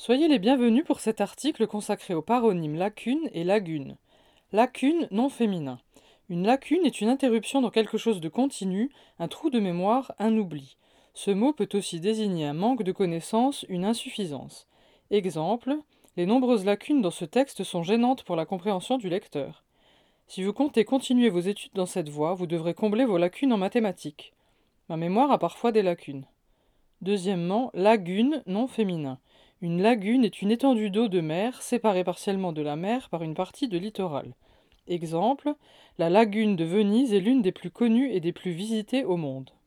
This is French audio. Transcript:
Soyez les bienvenus pour cet article consacré aux paronymes lacune et lagune. Lacune, nom féminin. Une lacune est une interruption dans quelque chose de continu, un trou de mémoire, un oubli. Ce mot peut aussi désigner un manque de connaissance, une insuffisance. Exemple, les nombreuses lacunes dans ce texte sont gênantes pour la compréhension du lecteur. Si vous comptez continuer vos études dans cette voie, vous devrez combler vos lacunes en mathématiques. Ma mémoire a parfois des lacunes. Deuxièmement, lagune, nom féminin. Une lagune est une étendue d'eau de mer séparée partiellement de la mer par une partie de littoral. Exemple, la lagune de Venise est l'une des plus connues et des plus visitées au monde.